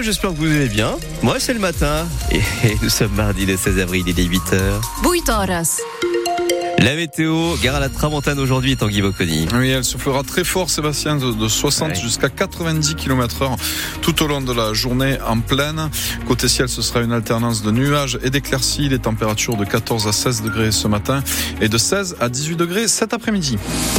j'espère que vous allez bien. Moi, c'est le matin et nous sommes mardi le 16 avril, il est 8h. 8 horas. La météo, gare à la tramontane aujourd'hui, Tanguy Bocconi. Oui, elle soufflera très fort, Sébastien, de 60 jusqu'à 90 km/h tout au long de la journée en plaine. Côté ciel, ce sera une alternance de nuages et d'éclaircies. Les températures de 14 à 16 degrés ce matin et de 16 à 18 degrés cet après-midi.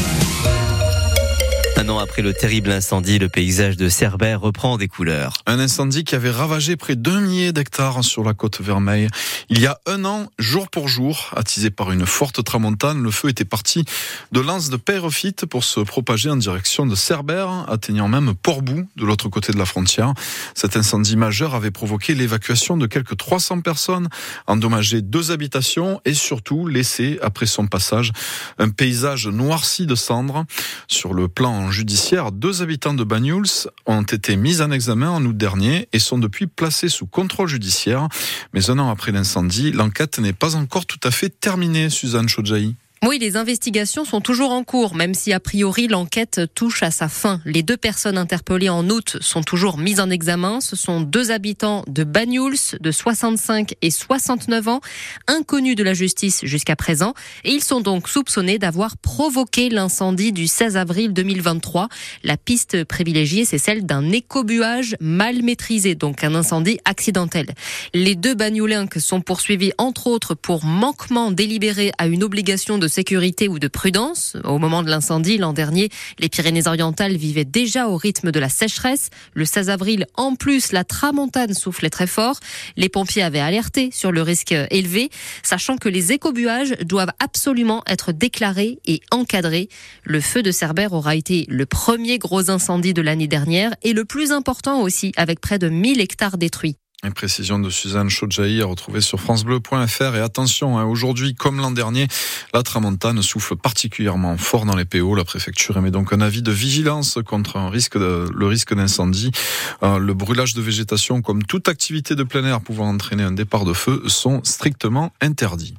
Un an après le terrible incendie, le paysage de Cerbère reprend des couleurs. Un incendie qui avait ravagé près d'1 millier d'hectares sur la côte Vermeille. Il y a un an, jour pour jour, attisé par une forte tramontane, le feu était parti de l'anse de Peyrefite pour se propager en direction de Cerbère, atteignant même Port-Bou, de l'autre côté de la frontière. Cet incendie majeur avait provoqué l'évacuation de quelques 300 personnes, endommagé 2 habitations et surtout laissé, après son passage, un paysage noirci de cendres. Sur le plan judiciaire, 2 habitants de Banyuls ont été mis en examen en août dernier et sont depuis placés sous contrôle judiciaire. Mais un an après l'incendie, l'enquête n'est pas encore tout à fait terminée, Suzanne Chodjaï. Oui, les investigations sont toujours en cours, même si a priori l'enquête touche à sa fin. Les 2 personnes interpellées en août sont toujours mises en examen. Ce sont 2 habitants de Banyuls, de 65 et 69 ans, inconnus de la justice jusqu'à présent. Et ils sont donc soupçonnés d'avoir provoqué l'incendie du 16 avril 2023. La piste privilégiée, c'est celle d'un écobuage mal maîtrisé, donc un incendie accidentel. Les 2 Banyulenques sont poursuivis entre autres pour manquement délibéré à une obligation de sécurité ou de prudence. Au moment de l'incendie, l'an dernier, les Pyrénées-Orientales vivaient déjà au rythme de la sécheresse. Le 16 avril, en plus, la tramontane soufflait très fort. Les pompiers avaient alerté sur le risque élevé, sachant que les écobuages doivent absolument être déclarés et encadrés. Le feu de Cerbère aura été le premier gros incendie de l'année dernière et le plus important aussi, avec près de 1000 hectares détruits. Une précision de Suzanne Chodjaï à retrouver sur francebleu.fr. Et attention, aujourd'hui, comme l'an dernier, la tramontane souffle particulièrement fort dans les PO. La préfecture émet donc un avis de vigilance contre le risque d'incendie. Le brûlage de végétation, comme toute activité de plein air pouvant entraîner un départ de feu, sont strictement interdits.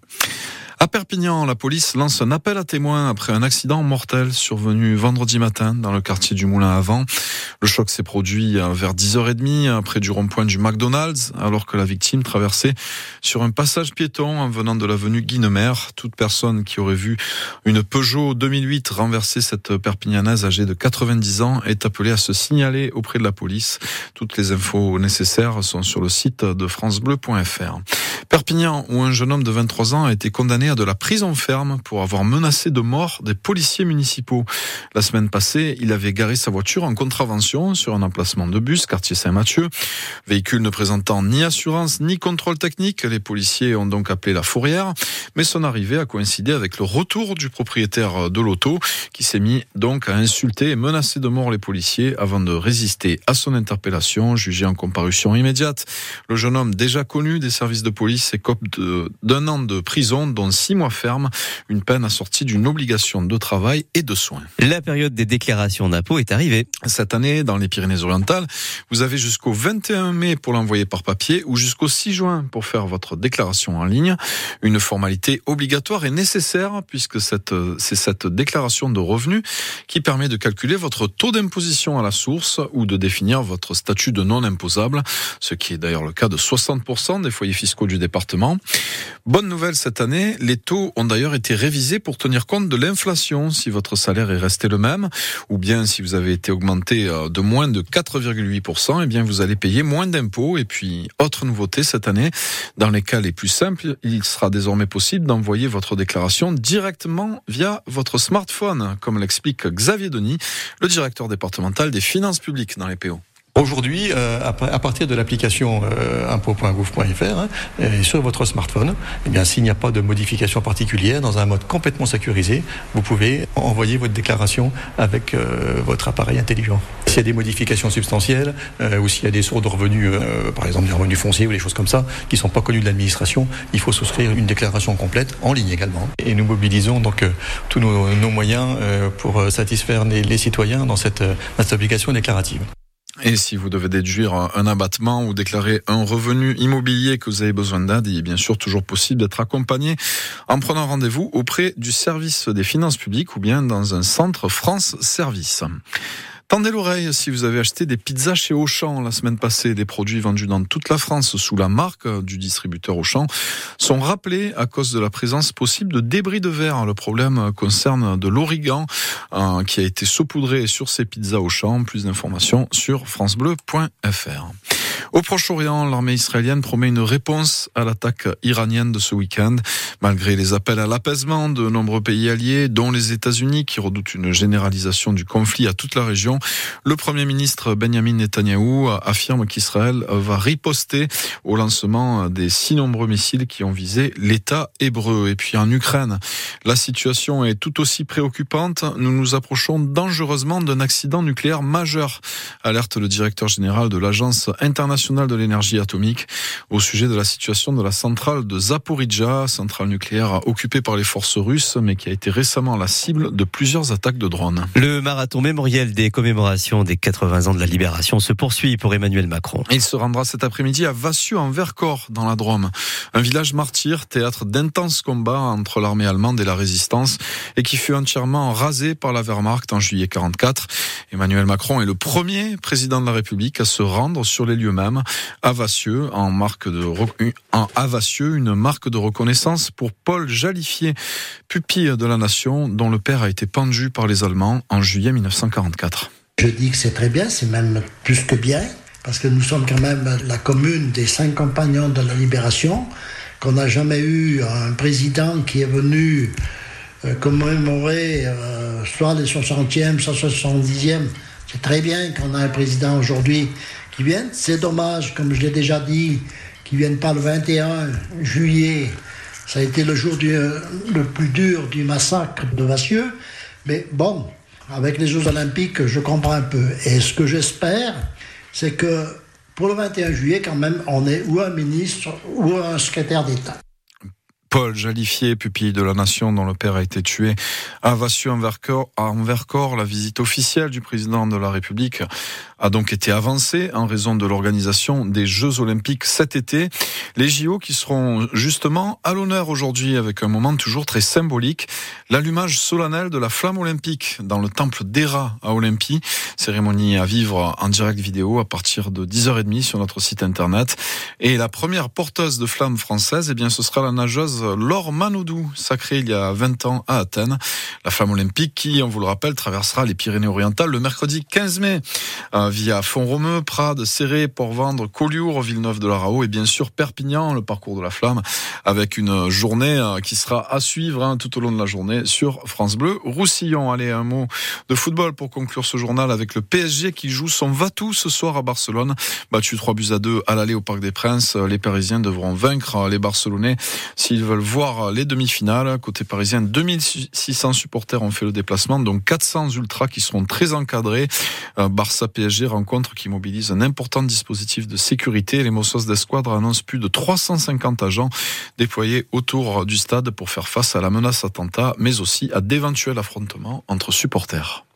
À Perpignan, la police lance un appel à témoins après un accident mortel survenu vendredi matin dans le quartier du Moulin à Vent. Le choc s'est produit vers 10h30 près du rond-point du McDonald's alors que la victime traversait sur un passage piéton en venant de l'avenue Guinemer. Toute personne qui aurait vu une Peugeot 2008 renverser cette Perpignanaise âgée de 90 ans est appelée à se signaler auprès de la police. Toutes les infos nécessaires sont sur le site de francebleu.fr. Perpignan, où un jeune homme de 23 ans a été condamné à de la prison ferme pour avoir menacé de mort des policiers municipaux. La semaine passée, il avait garé sa voiture en contravention sur un emplacement de bus, quartier Saint-Mathieu. Véhicule ne présentant ni assurance ni contrôle technique, les policiers ont donc appelé la fourrière. Mais son arrivée a coïncidé avec le retour du propriétaire de l'auto qui s'est mis donc à insulter et menacer de mort les policiers avant de résister à son interpellation, jugé en comparution immédiate. Le jeune homme, déjà connu des services de police, écope d'un an de prison, dont 6 mois ferme, une peine assortie d'une obligation de travail et de soins. La période des déclarations d'impôts est arrivée. Cette année, dans les Pyrénées-Orientales, vous avez jusqu'au 21 mai pour l'envoyer par papier ou jusqu'au 6 juin pour faire votre déclaration en ligne. Une formalité obligatoire et nécessaire puisque c'est cette déclaration de revenus qui permet de calculer votre taux d'imposition à la source ou de définir votre statut de non imposable, ce qui est d'ailleurs le cas de 60% des foyers fiscaux du département. Bonne nouvelle cette année, les taux ont d'ailleurs été révisés pour tenir compte de l'inflation si votre salaire est resté le même ou bien si vous avez été augmenté de moins de 4,8%, eh bien vous allez payer moins d'impôts. Et puis, autre nouveauté cette année, dans les cas les plus simples, il sera désormais possible d'envoyer votre déclaration directement via votre smartphone, comme l'explique Xavier Denis, le directeur départemental des finances publiques dans les PO. Aujourd'hui, à partir de l'application impôts.gouv.fr et sur votre smartphone, eh bien, s'il n'y a pas de modification particulière, dans un mode complètement sécurisé, vous pouvez envoyer votre déclaration avec votre appareil intelligent. S'il y a des modifications substantielles ou s'il y a des sources de revenus, par exemple des revenus fonciers ou des choses comme ça, qui ne sont pas connus de l'administration, il faut souscrire une déclaration complète en ligne également. Et nous mobilisons donc tous nos moyens pour satisfaire les citoyens dans cette application déclarative. Et si vous devez déduire un abattement ou déclarer un revenu immobilier que vous avez besoin d'aide, il est bien sûr toujours possible d'être accompagné en prenant rendez-vous auprès du service des finances publiques ou bien dans un centre France Service. Tendez l'oreille si vous avez acheté des pizzas chez Auchan la semaine passée. Des produits vendus dans toute la France sous la marque du distributeur Auchan sont rappelés à cause de la présence possible de débris de verre. Le problème concerne de l'origan qui a été saupoudré sur ces pizzas Auchan. Plus d'informations sur francebleu.fr. Au Proche-Orient, l'armée israélienne promet une réponse à l'attaque iranienne de ce week-end. Malgré les appels à l'apaisement de nombreux pays alliés, dont les États-Unis, qui redoutent une généralisation du conflit à toute la région, le Premier ministre Benjamin Netanyahou affirme qu'Israël va riposter au lancement des 6 nombreux missiles qui ont visé l'État hébreu. Et puis en Ukraine, la situation est tout aussi préoccupante. Nous nous approchons dangereusement d'un accident nucléaire majeur, alerte le directeur général de l'Agence internationale de l'énergie atomique au sujet de la situation de la centrale de Zaporijjia, centrale nucléaire occupée par les forces russes, mais qui a été récemment la cible de plusieurs attaques de drones. Le marathon mémoriel des commémorations des 80 ans de la Libération se poursuit pour Emmanuel Macron. Il se rendra cet après-midi à Vassieux en Vercors, dans la Drôme. Un village martyr, théâtre d'intenses combats entre l'armée allemande et la résistance, et qui fut entièrement rasé par la Wehrmacht en juillet 1944. Emmanuel Macron est le premier président de la République à se rendre sur les lieux mêmes, à Vassieux, une marque de reconnaissance pour Paul Jalifier, pupille de la nation, dont le père a été pendu par les Allemands en juillet 1944. Je dis que c'est très bien, c'est même plus que bien, parce que nous sommes quand même la commune des 5 compagnons de la Libération, qu'on n'a jamais eu un président qui est venu commémorer soit les 60e, soit 70e. C'est très bien qu'on a un président aujourd'hui qui vienne. C'est dommage, comme je l'ai déjà dit, qu'ils ne viennent pas le 21 juillet. Ça a été le jour le plus dur du massacre de Vassieux. Mais bon, avec les Jeux Olympiques, je comprends un peu. Et ce que j'espère, c'est que pour le 21 juillet, quand même, on ait ou un ministre ou un secrétaire d'État. Paul Jalifier, pupille de la nation dont le père a été tué à Vassieux en Vercors. La visite officielle du président de la République a donc été avancée en raison de l'organisation des Jeux Olympiques cet été. Les JO qui seront justement à l'honneur aujourd'hui avec un moment toujours très symbolique, l'allumage solennel de la flamme olympique dans le temple d'Héra à Olympie. Cérémonie à vivre en direct vidéo à partir de 10h30 sur notre site internet. Et la première porteuse de flamme française, ce sera la nageuse Laure Manodou, sacrée il y a 20 ans à Athènes. La flamme olympique qui, on vous le rappelle, traversera les Pyrénées-Orientales le mercredi 15 mai via Font-Romeu, Prades, Céré, Port-Vendre, Collioure, Villeneuve-de-la-Raho et bien sûr Perpignan, le parcours de la flamme avec une journée qui sera à suivre tout au long de la journée sur France Bleu Roussillon. Allez, un mot de football pour conclure ce journal avec le PSG qui joue son va-tout ce soir à Barcelone. Battu 3-2 à l'aller au Parc des Princes, les Parisiens devront vaincre les Barcelonais s'ils veulent voir les demi-finales. Côté parisien, 2600 supporters ont fait le déplacement, donc 400 ultras qui seront très encadrés. Barça-PSG, rencontre qui mobilise un important dispositif de sécurité. Les Mossos d'Esquadre annoncent plus de 350 agents déployés autour du stade pour faire face à la menace attentat, mais aussi à d'éventuels affrontements entre supporters.